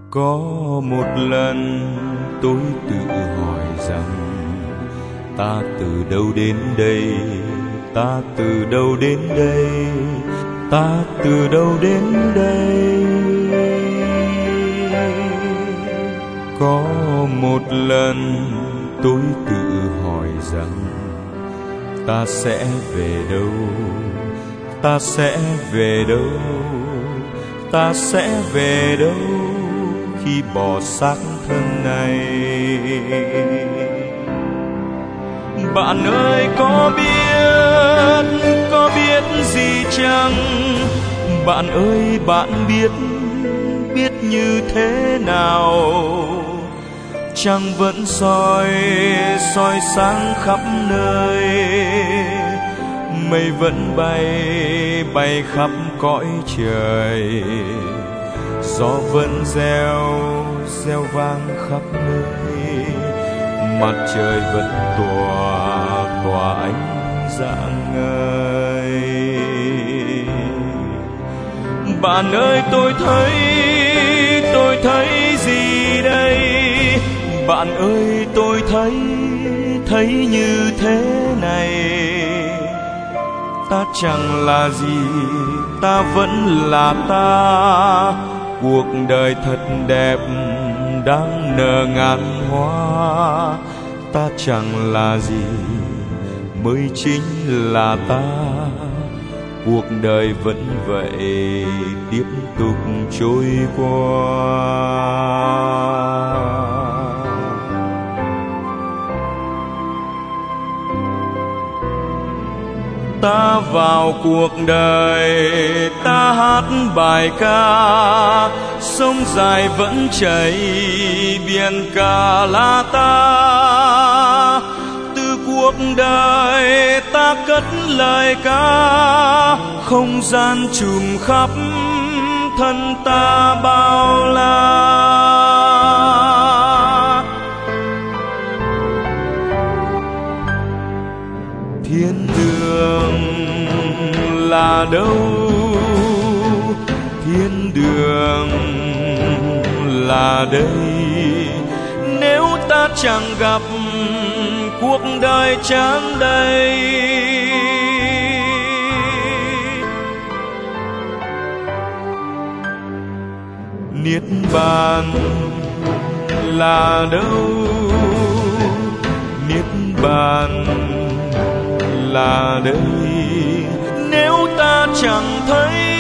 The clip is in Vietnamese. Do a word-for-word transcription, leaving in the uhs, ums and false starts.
Có một lần tôi tự hỏi rằng ta từ đâu đến đây, ta từ đâu đến đây, ta từ đâu đến đây. Có một lần tôi tự hỏi rằng ta sẽ về đâu, ta sẽ về đâu, ta sẽ về đâu khi bỏ xác thân này. Bạn ơi có biết, có biết gì chăng? Bạn ơi bạn biết, biết như thế nào? Trăng vẫn soi, soi sáng khắp nơi, mây vẫn bay, bay khắp cõi trời, gió vẫn reo, reo vang khắp nơi, mặt trời vẫn tỏa, tỏa ánh rạng ngời. Bạn ơi tôi thấy, tôi thấy gì đây? Bạn ơi tôi thấy, thấy như thế này. Ta chẳng là gì, ta vẫn là ta. Cuộc đời thật đẹp, đang nở ngàn hoa. Ta chẳng là gì, mới chính là ta. Cuộc đời vẫn vậy, tiếp tục trôi qua. Ta vào cuộc đời, ta hát bài ca. Sông dài vẫn chảy, biển cả là ta. Từ cuộc đời ta cất lời ca. Không gian trùm khắp thân ta bao la. Thiên đường là đâu? Thiên đường là đây. Nếu ta chẳng gặp, cuộc đời chẳng đây. Niết bàn là đâu? Niết bàn là đây. Nếu ta chẳng thấy,